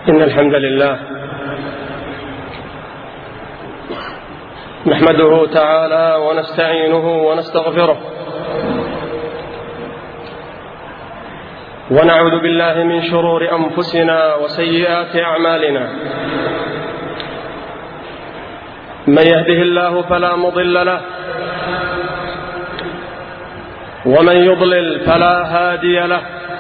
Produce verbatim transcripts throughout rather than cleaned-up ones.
إن الحمد لله نحمده تعالى ونستعينه ونستغفره ونعوذ بالله من شرور أنفسنا وسيئات أعمالنا. من يهده الله فلا مضل له ومن يضلل فلا هادي له،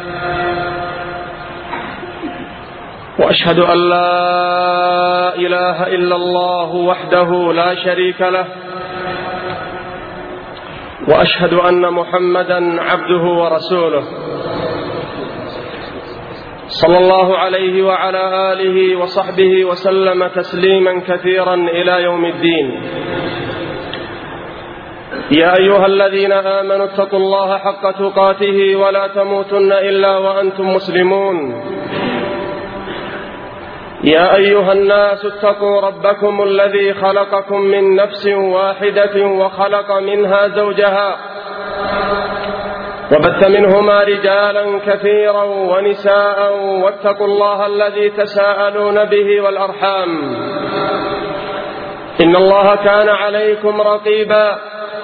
وأشهد أن لا إله إلا الله وحده لا شريك له، وأشهد أن محمدا عبده ورسوله صلى الله عليه وعلى آله وصحبه وسلم تسليما كثيرا إلى يوم الدين. يا أيها الذين آمنوا اتقوا الله حق تقاته ولا تموتن إلا وأنتم مسلمون. يا أيها الناس اتقوا ربكم الذي خلقكم من نفس واحدة وخلق منها زوجها وبث منهما رجالا كثيرا ونساء، واتقوا الله الذي تساءلون به والأرحام إن الله كان عليكم رقيبا.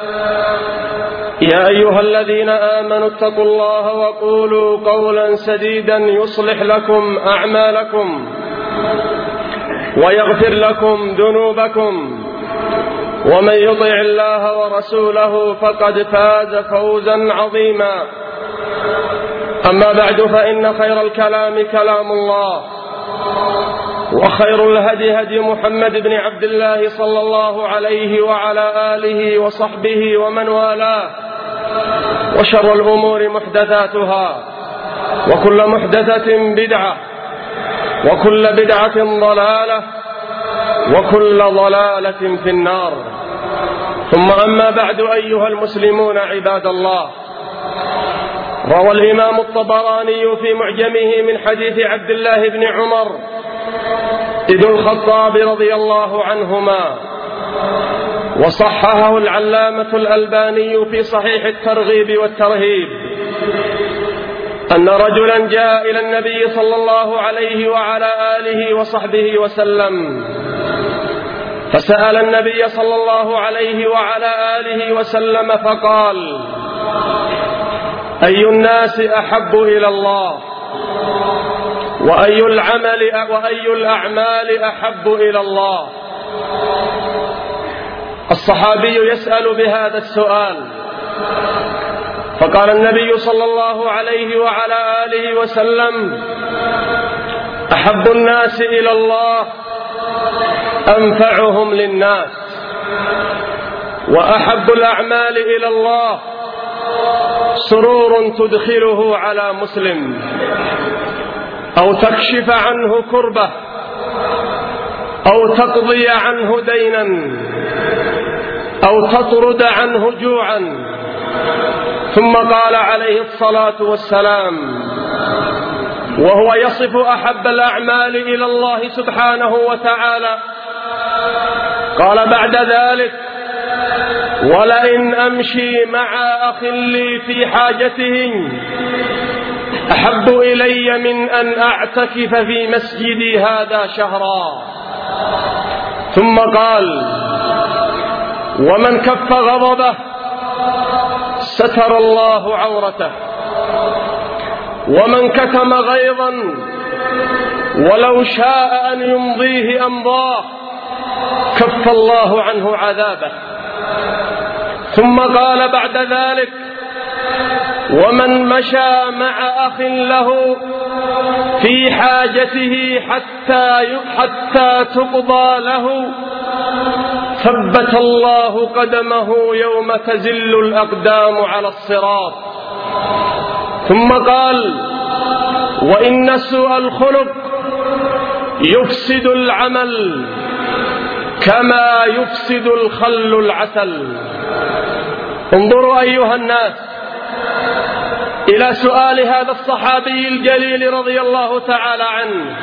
يا أيها الذين آمنوا اتقوا الله وقولوا قولا سديدا يصلح لكم أعمالكم ويغفر لكم ذنوبكم، ومن يطع الله ورسوله فقد فاز فوزا عظيما. أما بعد، فإن خير الكلام كلام الله، وخير الهدي هدي محمد بن عبد الله صلى الله عليه وعلى آله وصحبه ومن والاه، وشر الأمور محدثاتها، وكل محدثة بدعة، وكل بدعة ضلالة، وكل ضلالة في النار. ثم أما بعد، أيها المسلمون عباد الله، روى الإمام الطبراني في معجمه من حديث عبد الله بن عمر بن الخطاب رضي الله عنهما، وصححه العلامة الألباني في صحيح الترغيب والترهيب، أن رجلا جاء إلى النبي صلى الله عليه وعلى آله وصحبه وسلم فسأل النبي صلى الله عليه وعلى آله وسلم فقال: أي الناس أحب إلى الله؟ وأي العمل وأي الأعمال أحب إلى الله؟ الصحابي يسأل بهذا السؤال، فقال النبي صلى الله عليه وعلى آله وسلم: أحب الناس إلى الله أنفعهم للناس، وأحب الأعمال إلى الله سرور تدخله على مسلم، أو تكشف عنه كربة، أو تقضي عنه دينا، أو تطرد عنه جوعا. ثم قال عليه الصلاة والسلام وهو يصف أحب الأعمال إلى الله سبحانه وتعالى، قال بعد ذلك: ولئن أمشي مع أخ لي في حاجته أحب إلي من أن أعتكف في مسجدي هذا شهرا. ثم قال: ومن كف غضبه ستر الله عورته، ومن كتم غيظا ولو شاء أن يمضيه أمضاه كف الله عنه عذابه. ثم قال بعد ذلك: ومن مشى مع أخ له في حاجته حتى حتى تقضى له ثبت الله قدمه يوم تزل الأقدام على الصراط. ثم قال: وإن سوء الخلق يفسد العمل كما يفسد الخل العسل. انظروا أيها الناس إلى سؤال هذا الصحابي الجليل رضي الله تعالى عنه،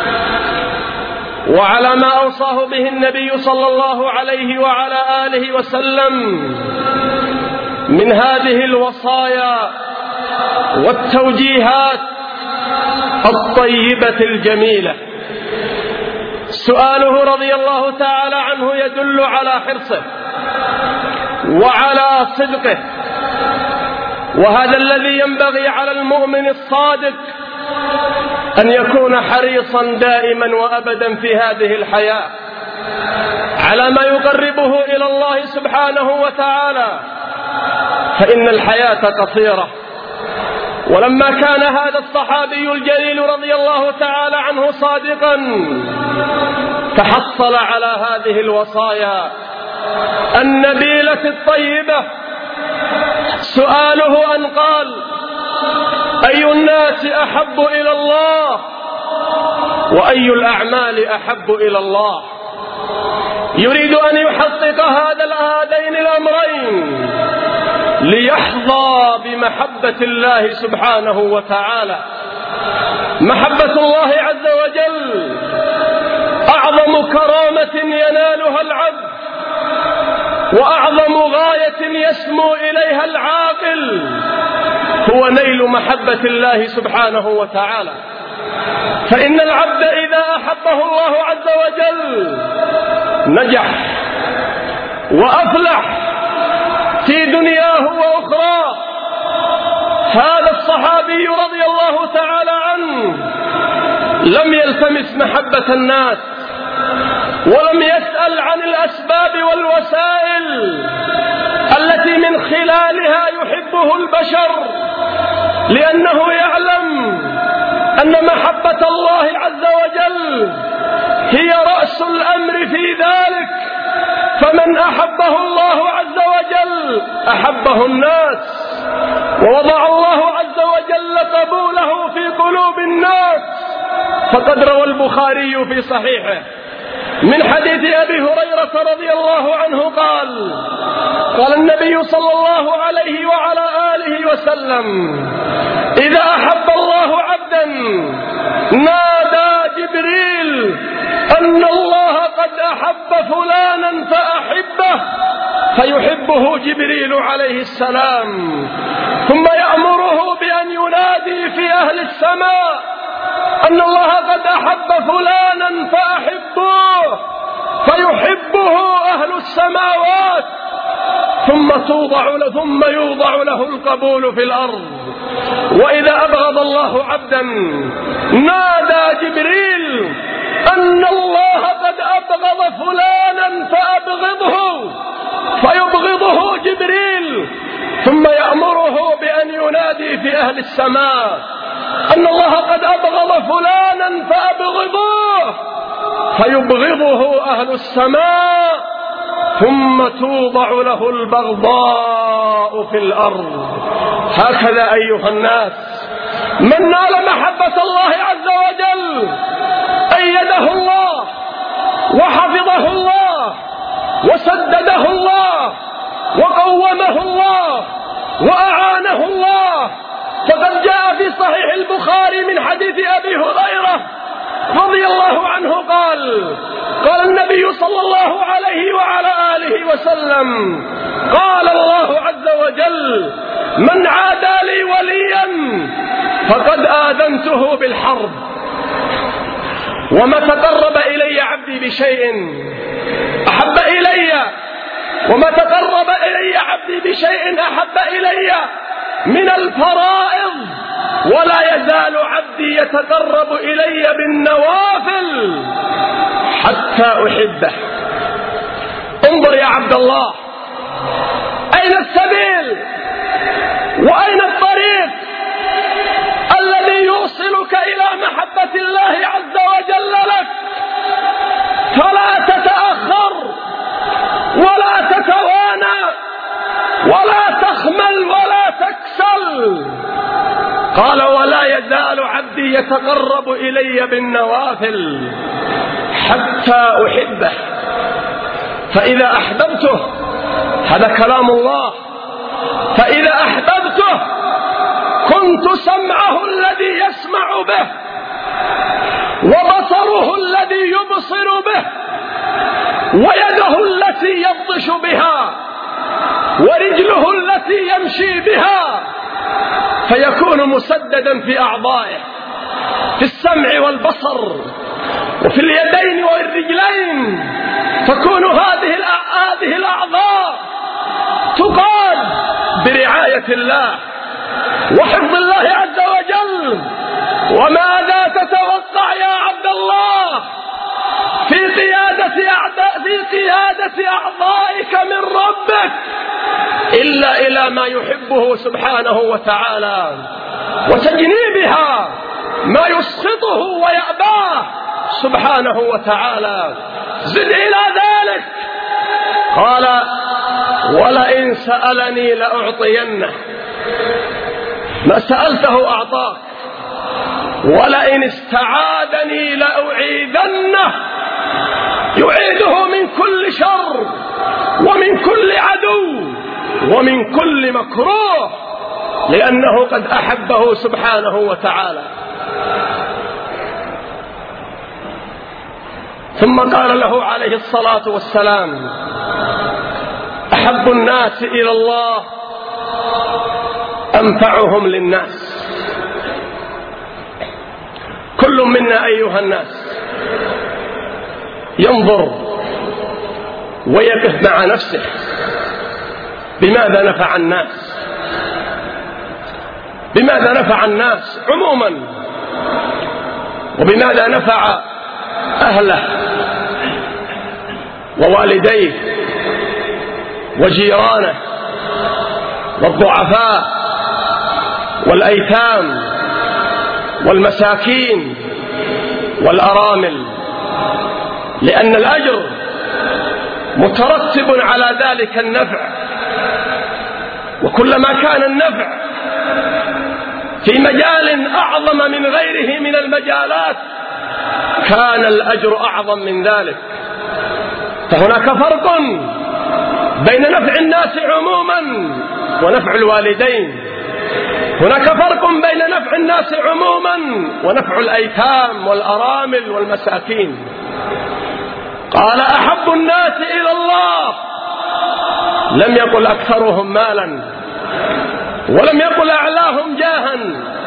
وعلى ما أوصاه به النبي صلى الله عليه وعلى آله وسلم من هذه الوصايا والتوجيهات الطيبة الجميلة. سؤاله رضي الله تعالى عنه يدل على حرصه وعلى صدقه، وهذا الذي ينبغي على المؤمن الصادق أن يكون حريصا دائما وأبدا في هذه الحياة على ما يقربه إلى الله سبحانه وتعالى، فإن الحياة قصيرة. ولما كان هذا الصحابي الجليل رضي الله تعالى عنه صادقا تحصل على هذه الوصايا النبيلة الطيبة. سؤاله أن قال: أي الناس أحب إلى الله وأي الأعمال أحب إلى الله؟ يريد أن يحقق هذا هذين الأمرين ليحظى بمحبة الله سبحانه وتعالى. محبة الله عز وجل أعظم كرامة ينالها العبد، وأعظم غاية يسمو إليها العاقل هو نيل محبة الله سبحانه وتعالى. فإن العبد إذا أحبه الله عز وجل نجح وأفلح في دنياه وأخراه. هذا الصحابي رضي الله تعالى عنه لم يلتمس محبة الناس، ولم يسأل عن الأسباب والوسائل التي من خلالها يحبه البشر، لأنه يعلم أن محبة الله عز وجل هي رأس الأمر في ذلك. فمن أحبه الله عز وجل أحبه الناس، ووضع الله عز وجل قبوله في قلوب الناس. فقد روى البخاري في صحيحه من حديث أبي هريرة رضي الله عنه قال: قال النبي صلى الله عليه وعلى آله وسلم: إذا أحب الله عبدا نادى جبريل أن الله قد أحب فلانا فأحبه، فيحبه جبريل عليه السلام، ثم يأمره بأن ينادي في أهل السماء أن الله قد أحب فلانا فأحبوه، فيحبه أهل السماوات، ثم توضع له ثم يوضع له القبول في الأرض. وإذا أبغض الله عبدا نادى جبريل أن الله قد أبغض فلانا فأبغضه، فيبغضه جبريل، ثم يأمره بأن ينادي في أهل السماء أن الله قد أبغض فلانا فأبغضوه، فيبغضه أهل السماء، ثم توضع له البغضاء في الأرض. هكذا أيها الناس، من نال محبة الله عز وجل أيده الله وحفظه الله وسدده الله وقومه الله وأعانه الله. فقد جاء في صحيح البخاري من حديث أبي هريرة رضي الله عنه قال: قال النبي صلى الله عليه وعلى آله وسلم: قال الله عز وجل: من عادى لي وليا فقد آذنته بالحرب. وما تقرب إلي عبدي بشيء أحب إلي وما تقرب إلي عبدي بشيء أحب إلي من الفرائض، ولا يزال عبدي يتقرب إلي بالنوافل حتى أحبه. انظر يا عبد الله، أين السبيل وأين الطريق الذي يوصلك إلى محبة الله عز وجل لك؟ فلا تتأخر ولا تتوانى ولا تخمل ولا تكسل. قال: ولا يزال عبدي يتقرب إلي بالنوافل حتى أحبه. فإذا أحببته، هذا كلام الله، فإذا أحببته كنت سمعه الذي يسمع به، وبصره الذي يبصر به، ويده التي يبطش بها، ورجله التي يمشي بها، فيكون مسددا في أعضائه، في السمع والبصر وفي اليدين والرجلين تكون هذه هذه الأعضاء تقاد برعاية الله وحفظ الله عز وجل. وماذا تتوقع يا عبد الله في قيادة أعضاء في قيادة أعضائك من ربك إلا إلى ما يحبه سبحانه وتعالى، وتجنيبها ما يسخطه ويأباه سبحانه وتعالى. زد إلى ذلك قال: ولئن سألني لأعطينه. ما سألته أعطاك، ولئن استعاذني لأعيذنه. يعيده من كل شر ومن كل عدو ومن كل مكروه، لأنه قد أحبه سبحانه وتعالى. ثم قال له عليه الصلاة والسلام: أحب الناس إلى الله أنفعهم للناس. كل منا أيها الناس ينظر ويقف مع نفسه بماذا نفع الناس، بماذا نفع الناس عموما، وبماذا نفع أهله ووالديه وجيرانه والضعفاء والأيتام والمساكين والأرامل، لأن الأجر مترتب على ذلك النفع. وكلما كان النفع في مجال أعظم من غيره من المجالات كان الأجر أعظم من ذلك. فهناك فرق بين نفع الناس عموما ونفع الوالدين، هناك فرق بين نفع الناس عموما ونفع الأيتام والأرامل والمساكين. قال: أحب الناس إلى الله، لم يقل أكثرهم مالا ولم يقل أعلاهم جاها.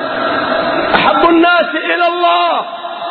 أحب الناس إلى الله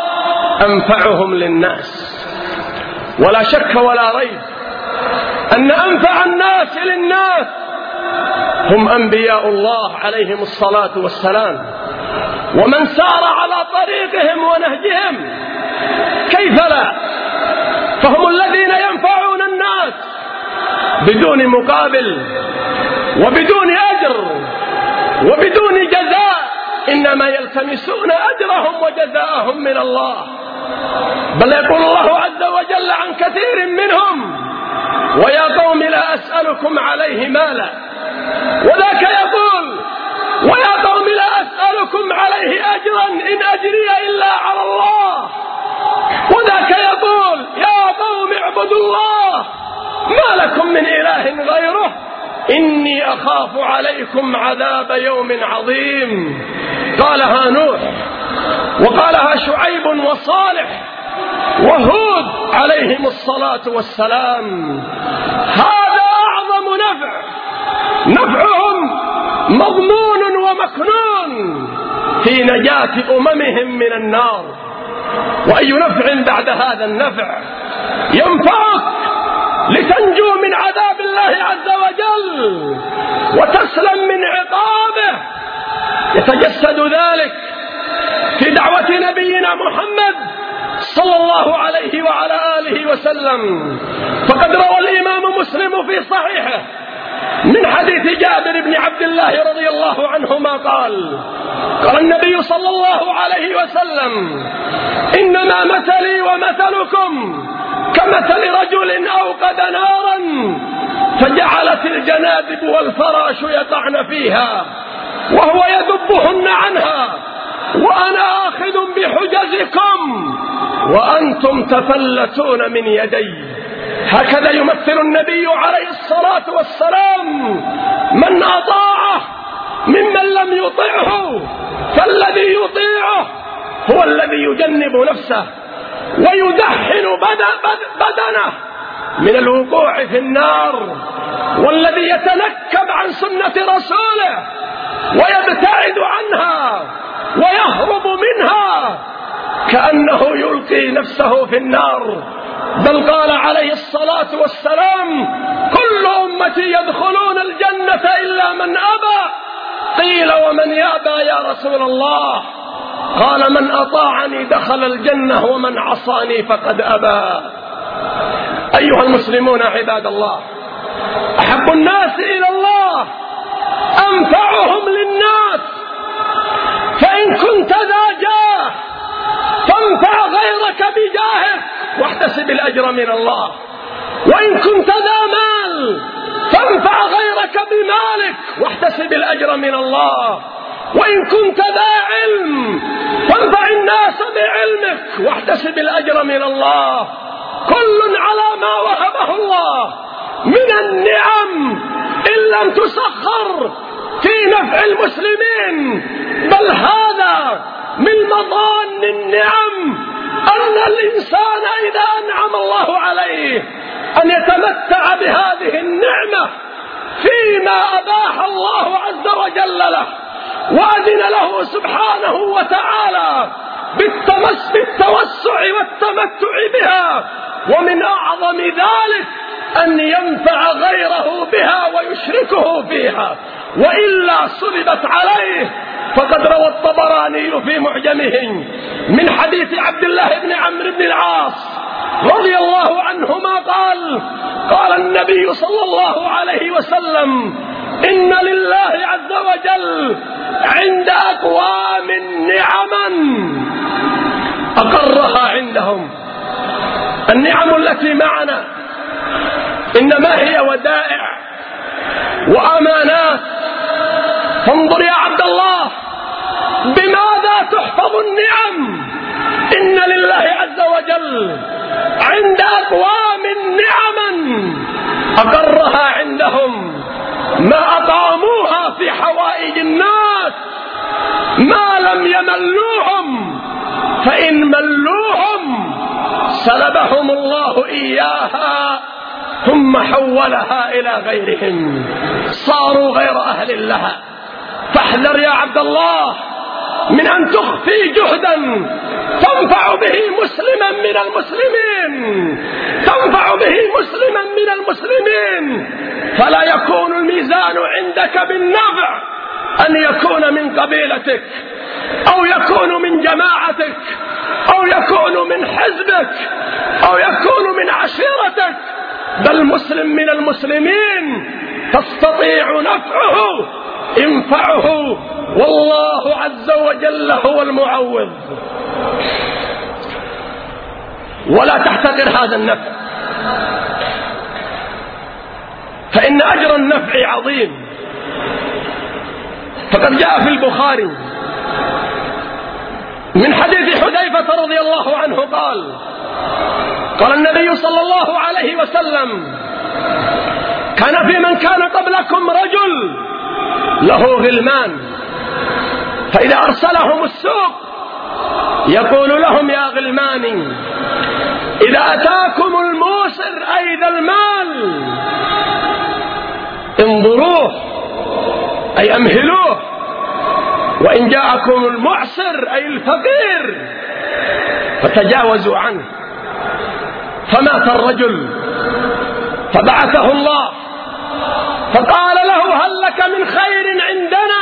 أنفعهم للناس. ولا شك ولا ريب أن أنفع الناس للناس هم أنبياء الله عليهم الصلاة والسلام، ومن سار على طريقهم ونهجهم كيف لا، فهم الذين ينفعون الناس بدون مقابل وبدون أجر وبدون جزاء، إنما يلتمسون أجرهم وجزاءهم من الله. بل يقول الله عز وجل عن كثير منهم: ويا قوم لا أسألكم عليه مالا. وذاك يقول: ويا قوم لا أسألكم عليه أجرا إن أجري إلا على الله. وذاك يقول: يا قوم اعبدوا الله ما لكم من إله غيره إني أخاف عليكم عذاب يوم عظيم. قالها نوح وقالها شعيب وصالح وهود عليهم الصلاة والسلام. هذا أعظم نفع، نفعهم مضمون ومكنون في نجاة أممهم من النار. وأي نفع بعد هذا النفع ينفعك لتنجو من عذاب الله عز وجل وتسلم من عقابه. يتجسد ذلك في دعوة نبينا محمد صلى الله عليه وعلى آله وسلم. فقد روى الإمام مسلم في صحيحه من حديث جابر بن عبد الله رضي الله عنهما قال: قال النبي صلى الله عليه وسلم: إنما مثلي ومثلكم كمثل رجل أوقد نارا فجعلت الجنادب والفراش يقعن فيها وهو يذبهن عنها وأنا آخذ بحجزكم وأنتم تفلتون من يدي. هكذا يمثل النبي عليه الصلاة والسلام من أطاعه ممن لم يطعه. فالذي يطيعه هو الذي يجنب نفسه ويدحن بدنه من الوقوع في النار، والذي يتنكب عن سنة رسوله ويبتعد عنها ويهرب منها كأنه يلقي نفسه في النار، بل قال عليه الصلاة والسلام: كل أمتي يدخلون الجنة إلا من أبى. قيل: ومن يأبى يا رسول الله؟ قال: من أطاعني دخل الجنة ومن عصاني فقد أبى. أيها المسلمون عباد الله، أحب الناس إلى الله أنفعهم للناس، فإن كنت ذا جاه فانفع غيرك بجاهك واحتسب الأجر من الله، وإن كنت ذا مال فانفع غيرك بمالك واحتسب الأجر من الله، وإن كنت ذا علم فانفع الناس بعلمك واحتسب الأجر من الله. كل على ما وهبه الله من النعم إن لم تسخر في نفع المسلمين، بل هذا من مظان النعم أن الإنسان إذا أنعم الله عليه أن يتمتع بهذه النعمة فيما أباح الله عز وجل له وأذن له سبحانه وتعالى بالتمس بالتوسع والتمتع بها. ومن أعظم ذلك أن ينفع غيره بها ويشركه فيها، وإلا سلبت عليه. فقد روى الطبراني في معجمه من حديث عبد الله بن عمرو بن العاص رضي الله عنهما قال: قال النبي صلى الله عليه وسلم: إن لله عز وجل عند أقوام نعما أقرها عندهم. النعم التي معنا إنما هي ودائع وأمانات. فانظر يا عبد الله بماذا تحفظ النعم. إن لله عز وجل عند أقوام نعما أقرها عندهم ما أقاموها في حوائج الناس ما لم يملوهم، فإن ملوهم سلبهم الله إياها ثم حولها إلى غيرهم، صاروا غير أهل لها. فاحذر يا عبد الله من أن تخفي جهدا تنفع به مسلما من المسلمين، تنفع به مسلما من المسلمين، فلا يكون الميزان عندك بالنفع أن يكون من قبيلتك أو يكون من جماعتك أو يكون من حزبك أو يكون من عشيرتك، بل مسلم من المسلمين تستطيع نفعه ينفعه، والله عز وجل هو المعوض. ولا تحتقر هذا النفع، فإن أجر النفع عظيم. فقد جاء في البخاري من حديث حذيفة رضي الله عنه قال: قال النبي صلى الله عليه وسلم: كان في من كان قبلكم رجل له غلمان، فإذا أرسلهم السوق يقول لهم: يا غلماني إذا أتاكم الموسر أي ذا المال انظروه أي أمهلوه، وإن جاءكم المعسر أي الفقير فتجاوزوا عنه. فمات الرجل فبعثه الله فقال له: هل لك من خير عندنا؟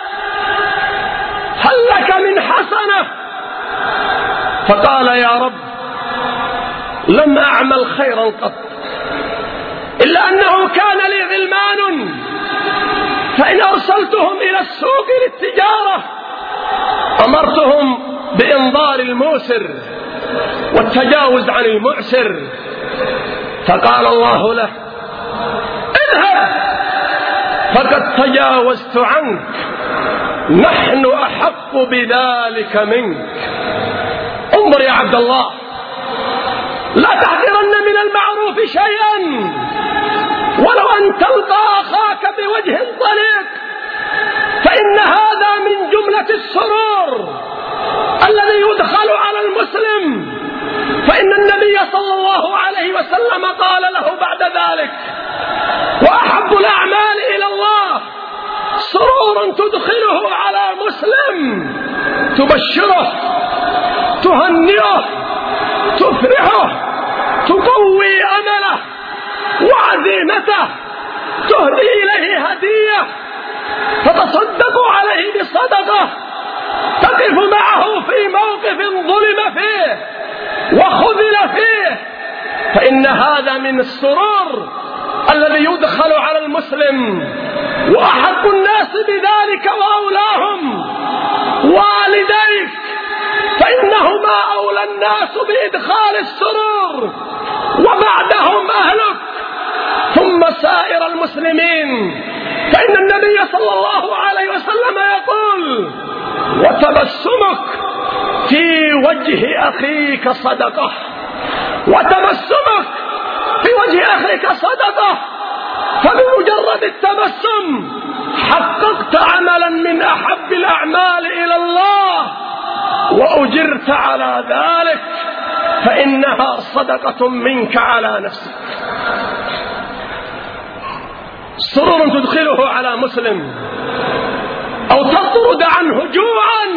هل لك من حسنة؟ فقال: يا رب لم أعمل خيرا قط، إلا أنه كان لي غلمان فإن أرسلتهم إلى السوق للتجارة أمرتهم بإنظار الموسر والتجاوز عن المعسر. فقال الله له: اذهب فقد تجاوزت عنك، نحن أحق بذلك منك. انظر يا عبد الله، لا تحقرن من المعروف شيئا ولو أن تلقى أخاك بوجه طليق، فإن هذا من جملة السرور الذي يدخل على المسلم. فإن النبي صلى الله عليه وسلم قال له بعد ذلك: وأحب الأعمال إلى الله سرور تدخله على مسلم، تبشره تهنئه، تفرحه، تقوي أمله وعزيمته، تهدي إليه هدية، تتصدق عليه بصدقة، تقف معه في موقف ظلم فيه وخذل فيه، فإن هذا من السرور الذي يدخل على المسلم. وأحق الناس بذلك وأولاهم والديك، فإنهما أولى الناس بإدخال السرور، وبعدهم أهلك، ثم سائر المسلمين. فإن النبي صلى الله عليه وسلم يقول: وتبسمك في وجه أخيك صدقة، وتبسمك في وجه أخيك صدقة. فبمجرد التبسم حققت عملا من أحب الأعمال إلى الله، وأجرت على ذلك، فإنها صدقة منك على نفسك. سرور تدخله على مسلم أو تطرد عنه جوعا.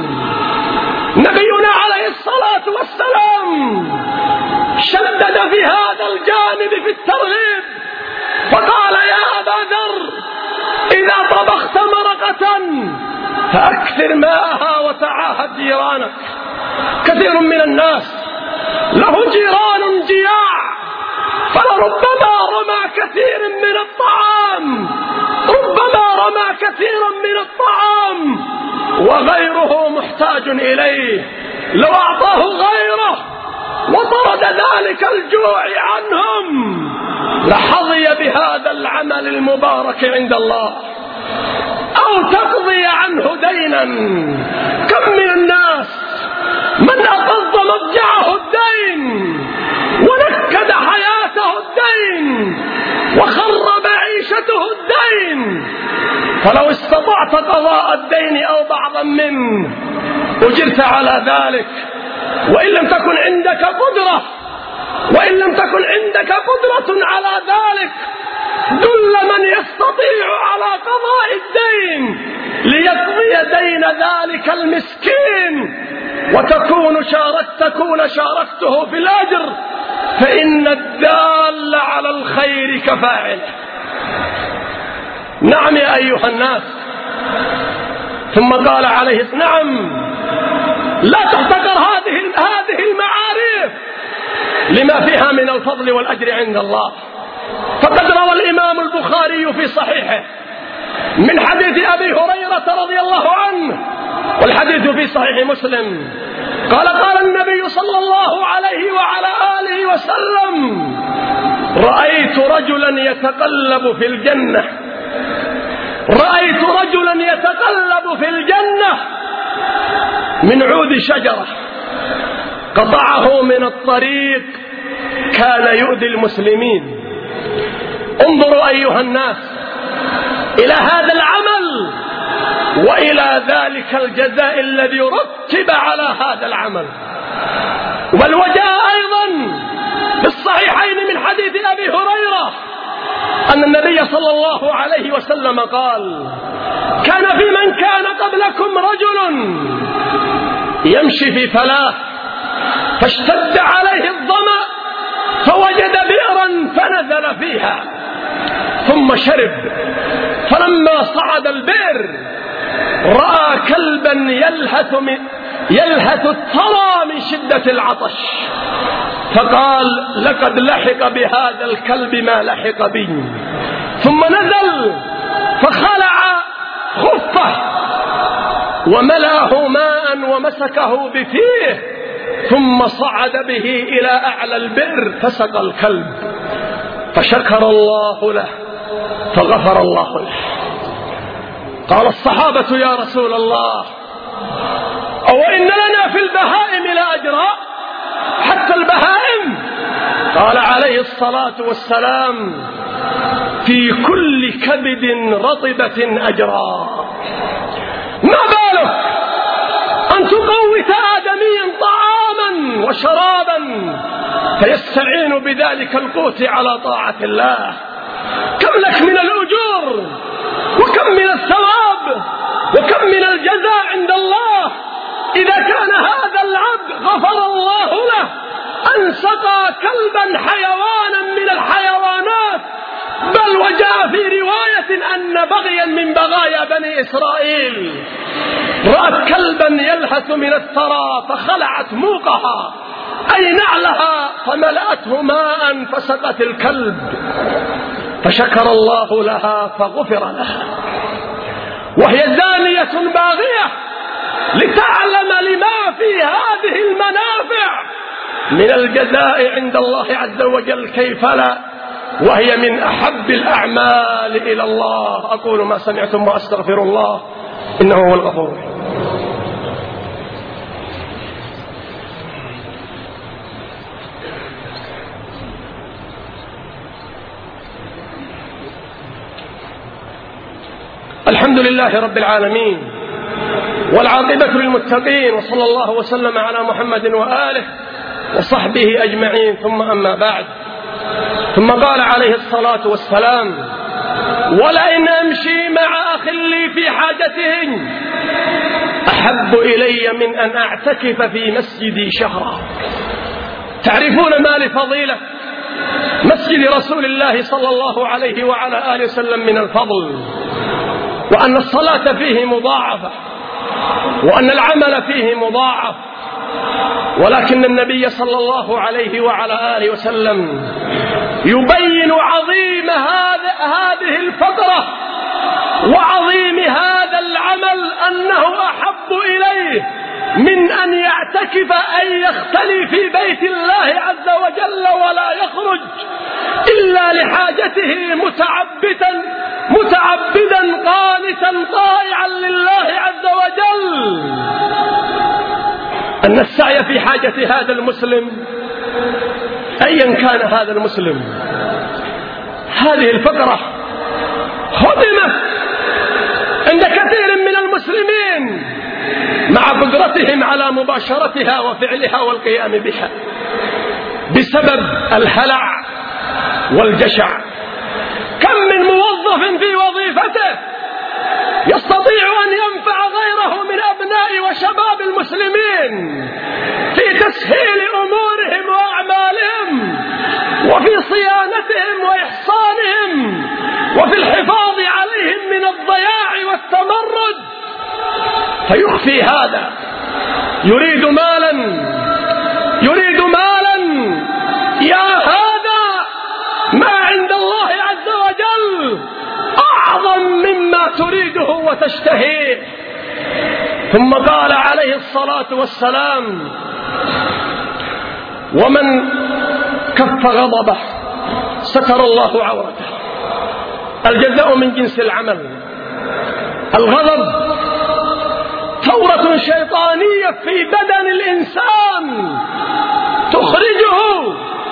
نبينا عليه الصلاة والسلام شدد في هذا الجانب في الترغيب، فقال: يا أبا ذر، إذا طبخت مرقة فأكثر ماءها وتعاهد جيرانك. كثير من الناس له جيران جياع، فلربما رمى كثير من الطعام، ربما رمى كثيرا من الطعام وغيره محتاج إليه، لو أعطاه غيره وطرد ذلك الجوع عنهم لحظي بهذا العمل المبارك عند الله. أو تقضي عنه دينا. كم من الناس من أقض مضجعه الدين ونكد حياته الدين وخرب عيشته الدين، فلو استطعت قضاء الدين أو بعضا منه أجرت على ذلك. وإن لم تكن عندك قدرة وإن لم تكن عندك قدرة على ذلك، دل من يستطيع على قضاء الدين ليقضي دين ذلك المسكين، وتكون شارك تكون شاركته في الأجر، فإن الدال على الخير كفاعله. نعم يا أيها الناس. ثم قال عليه الصلاة: نعم، لا تحتقر هذه هذه المعارف لما فيها من الفضل والأجر عند الله. فقد روى الإمام البخاري في صحيحه من حديث أبي هريرة رضي الله عنه، والحديث في صحيح مسلم، قال: قال النبي صلى الله عليه وعلى آله وسلم: رأيت رجلا يتقلب في الجنة رأيت رجلا يتقلب في الجنة من عود شجرة قطعه من الطريق كان يؤذي المسلمين. انظروا أيها الناس إلى هذا العمل وإلى ذلك الجزاء الذي رتب على هذا العمل. بل وجاء أيضا في الصحيحين من حديث أبي هريرة أن النبي صلى الله عليه وسلم قال: كان في من كان قبلكم رجل يمشي في فلاة فاشتد عليه الظمأ فوجد بئرا فنزل فيها ثم شرب، فلما صعد البئر رأى كلبا يلهث من يلهث الثرى من شدة العطش، فقال: لقد لحق بهذا الكلب ما لحق بي. ثم نزل فخلع خفه وملأه ماء ومسكه بفيه، ثم صعد به إلى أعلى البئر فسقى الكلب، فشكر الله له فغفر الله له. قال الصحابة: يا رسول الله، أو إن لنا في البهائم لأجرا حتى البهائم؟ قال عليه الصلاة والسلام: في كل كبد رطبة أجرا. ما بالك أن تقوت آدميا طعاما وشرابا فيستعين بذلك القوت على طاعة الله؟ كم لك من الأجور وكم من الثواب وكم من الجزاء عند الله إذا كان هذا العبد غفر الله له أن سقى كلبا حيوانا من الحيوانات، بل وجاء في رواية أن بغيا من بغايا بني إسرائيل رأت كلبا يلهث من الثرى فخلعت موقها أي نعلها فملأته ماء فسقت الكلب، فشكر الله لها فغفر لها. وهي زانية باغية لتعلم لما في هذه المنافع من الجزاء عند الله عز وجل، كيف لا، وهي من أحب الأعمال إلى الله. أقول ما سمعتم وأستغفر الله إنه هو الغفور الرحيم. الحمد لله رب العالمين، والعاقبة للمتقين، وصلى الله وسلم على محمد وآله وصحبه أجمعين، ثم أما بعد. ثم قال عليه الصلاة والسلام: ولئن أمشي مع أخ لي في حاجته أحب إلي من أن أعتكف في مسجدي شهرا. تعرفون ما لفضيلة مسجد رسول الله صلى الله عليه وعلى آله وسلم من الفضل، وأن الصلاة فيه مضاعفة، وأن العمل فيه مضاعف، ولكن النبي صلى الله عليه وعلى آله وسلم يبين عظيم هذه الفترة وعظيم هذا العمل، أنه أحب إليه من أن يعتكف أن يختلي في بيت الله عز وجل ولا يخرج إلا لحاجته متعبدا متعبدا قانتا طائعا لله عز وجل. أن السعي في حاجة هذا المسلم أيا كان هذا المسلم، هذه الفقرة هدمت عند كثير من المسلمين مع قدرتهم على مباشرتها وفعلها والقيام بها بسبب الهلع والجشع. كم من موظف في وظيفته يستطيع أن ينفع غيره من أبناء وشباب المسلمين في تسهيل أمورهم وأعمالهم وفي صيانتهم وإحصانهم وفي الحفاظ عليهم من الضياع والتمرد، فيخفي هذا، يريد مالا يريد مالا يا هذا ما عند الله عز وجل أعظم مما تريده وتشتهيه. ثم قال عليه الصلاة والسلام: ومن كف غضبه ستر الله عورته. الجزاء من جنس العمل. الغضب ثورة شيطانية في بدن الإنسان تخرجه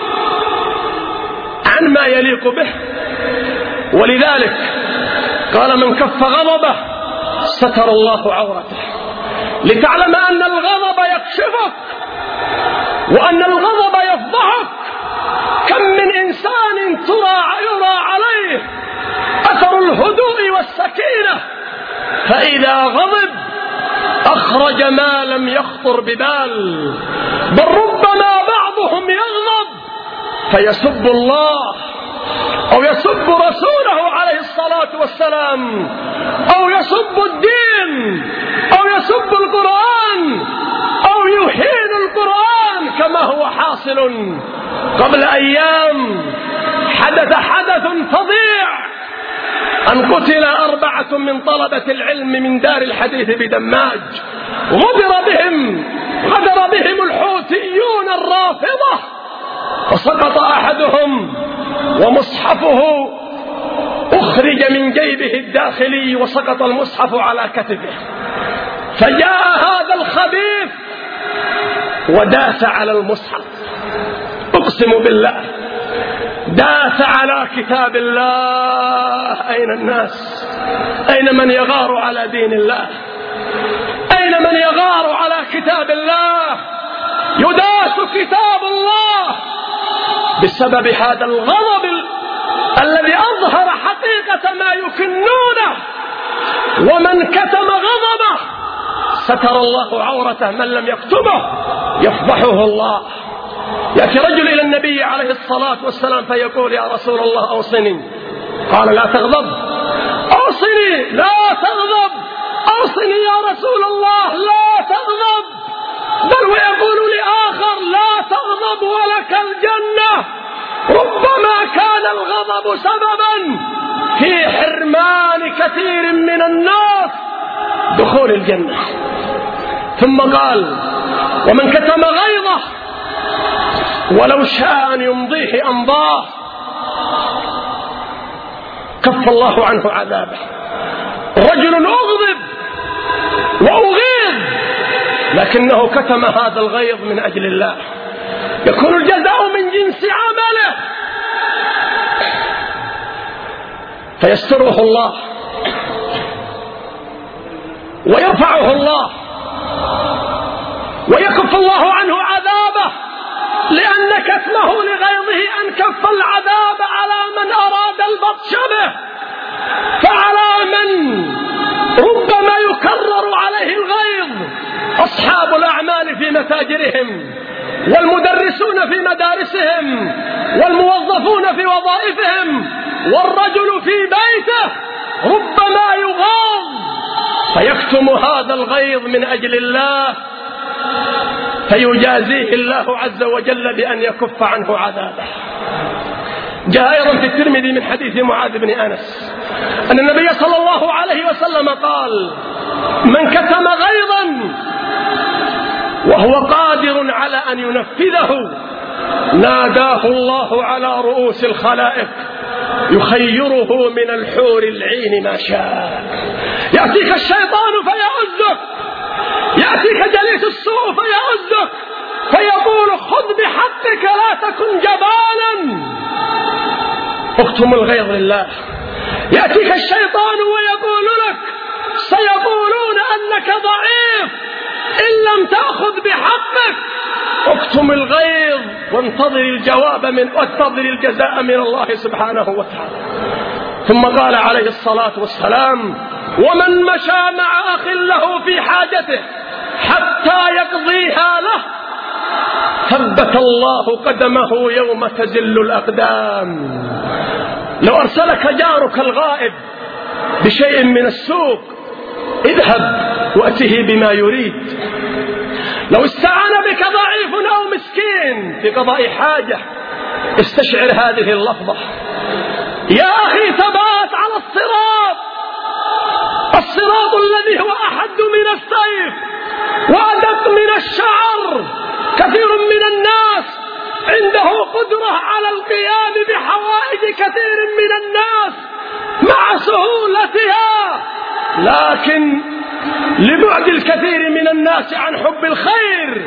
عن ما يليق به، ولذلك قال: من كف غضبه ستر الله عورته، لتعلم أن الغضب يكشفك وأن الغضب يفضحك. كم من إنسان ترى يرى عليه أثر الهدوء والسكينة، فإذا غضب أخرج ما لم يخطر ببال، بل ربما بعضهم يغضب فيسب الله أو يسب رسوله عليه الصلاة والسلام أو يسب الدين أو يسب القرآن أو يهين القرآن، كما هو حاصل. قبل أيام حدث حدث فظيع أن قتل أربعة من طلبة العلم من دار الحديث بدماج، غدر بهم غدر بهم الحوثيون الرافضة، فسقط أحدهم ومصحفه أخرج من جيبه الداخلي وسقط المصحف على كتفه، فجاء هذا الخبيث وداس على المصحف. أقسم بالله داس على كتاب الله. أين الناس؟ أين من يغار على دين الله؟ أين من يغار على كتاب الله؟ يداس كتاب الله بسبب هذا الغضب الذي أظهر حقيقة ما يكنونه. ومن كتم غضبه ستر الله عورته، من لم يكتبه يفضحه الله. يأتي رجل إلى النبي عليه الصلاة والسلام فيقول: يا رسول الله أوصني. قال: لا تغضب. أوصني، لا تغضب. أوصني يا رسول الله، لا تغضب. بل ويقول لآخر: لا تغضب ولك الجنة. ربما كان الغضب سببا في حرمان كثير من الناس دخول الجنة. ثم قال: ومن كتم غيظه ولو شاء أن يمضيه أمضاه كف الله عنه عذابه. رجل أغضب وأغيظ لكنه كتم هذا الغيظ من أجل الله، يكون الجزاء من جنس عمله، فيستره الله ويرفعه الله ويكف الله عنه عذابه، لأن كتمه لغيظه أن كف العذاب على من أراد البطش به، فعلى من ربما يكرر عليه الغيظ أصحاب الأعمال في متاجرهم، والمدرسون في مدارسهم، والموظفون في وظائفهم، والرجل في بيته ربما يغاظ فيكتم هذا الغيظ من أجل الله، فيجازيه الله عز وجل بأن يكف عنه عذابه. جاء أيضا في الترمذي من حديث معاذ بن أنس أن النبي صلى الله عليه وسلم قال: من كتم غيظا وهو قادر على أن ينفذه ناداه الله على رؤوس الخلائق يخيره من الحور العين ما شاء. يأتيك الشيطان فيعزك، يأتيك جليس السوء فيعزك فيقول: خذ بحقك لا تكن جبانا، اكتم الغيظ لله. يأتيك الشيطان ويقول لك: سيقولون أنك ضعيف إن لم تأخذ بحقك، اكتم الغيظ وانتظر الجواب من وانتظر الجزاء من الله سبحانه وتعالى. ثم قال عليه الصلاة والسلام: ومن مشى مع أخ له في حاجته حتى يقضيها له ثبت الله قدمه يوم تزل الأقدام. لو أرسلك جارك الغائب بشيء من السوق اذهب وأته بما يريد. لو استعان بك ضعيف أو مسكين في قضاء حاجة استشعر هذه اللفظة: يا أخي ثبات على الصراط، الصراط الذي هو أحد من السيف وأدق من الشعر. كثير من الناس عنده قدرة على القيام بحوائج كثير من الناس مع سهولتها، لكن لبعد الكثير من الناس عن حب الخير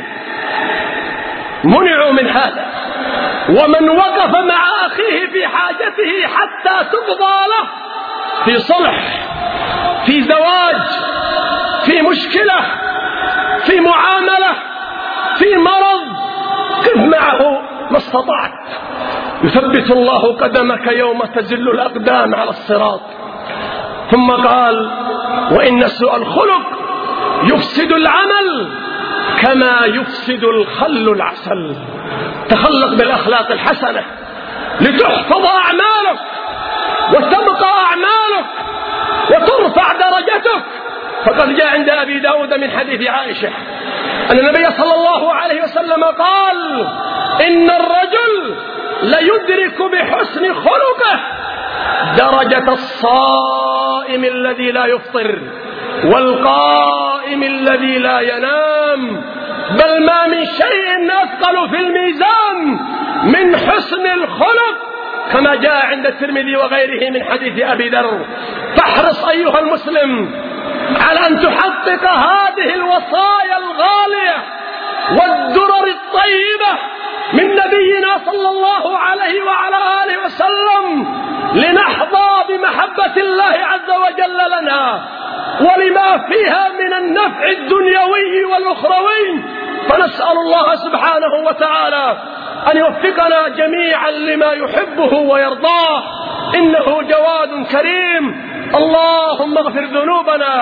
منعوا من هذا. ومن وقف مع أخيه في حاجته حتى تقضى له في صلح، في زواج، في مشكلة، في معاملة، في مرض، قف معه ما استطعت، يثبت الله قدمك يوم تزل الأقدام على الصراط. ثم قال: وإن سوء الخلق يفسد العمل كما يفسد الخل العسل. تخلق بالأخلاق الحسنة لتحفظ أعمالك وتبقى أعمالك وترفع درجتك. فقد جاء عند أبي داود من حديث عائشة أن النبي صلى الله عليه وسلم قال: إن الرجل ليدرك بحسن خلقه درجة الصائم الذي لا يفطر والقائم الذي لا ينام، بل ما من شيء أثقل في الميزان من حسن الخلق، كما جاء عند الترمذي وغيره من حديث أبي ذر. فاحرص أيها المسلم على أن تحقق هذه الوصايا الغالية والدرر الطيبة من نبينا صلى الله عليه وعلى آله وسلم لنحظى بمحبة الله عز وجل لنا ولما فيها من النفع الدنيوي والأخروي. فنسأل الله سبحانه وتعالى أن يوفقنا جميعا لما يحبه ويرضاه، إنه جواد كريم. اللهم اغفر ذنوبنا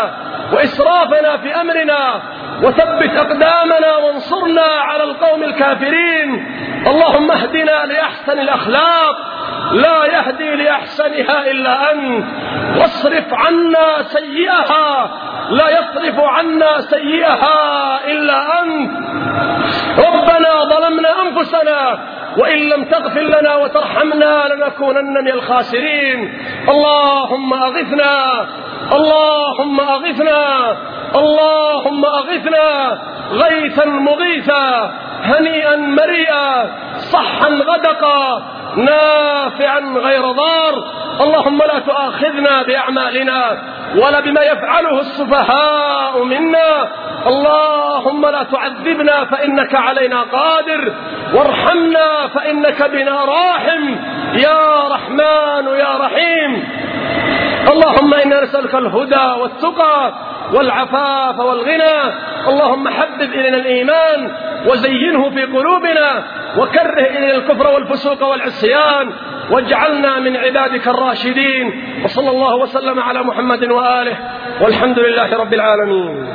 وإسرافنا في أمرنا، وثبت أقدامنا وانصرنا على القوم الكافرين. اللهم اهدنا لأحسن الأخلاق لا يهدي لأحسنها إلا أنت، واصرف عنا سيئها لا يصرف عنا سيئها إلا أنت. ربنا ظلمنا أنفسنا وإن لم تغفر لنا وترحمنا لنكونن من الخاسرين. اللهم أغثنا، اللهم أغثنا، اللهم أغثنا غيثا مغيثا، هنيئا مريئا، صحا غدقا، نافعا غير ضار. اللهم لا تؤاخذنا بأعمالنا ولا بما يفعله السفهاء منا. اللهم لا تعذبنا فإنك علينا قادر، وارحمنا فإنك بنا راحم يا رحمن يا رحيم. اللهم إنا نسألك الهدى والتقى والعفاف والغنى. اللهم حبب إلينا الإيمان وزينه في قلوبنا، وكره إلينا الكفر والفسوق والعصيان، واجعلنا من عبادك الراشدين. وصلى الله وسلم على محمد وآله، والحمد لله رب العالمين.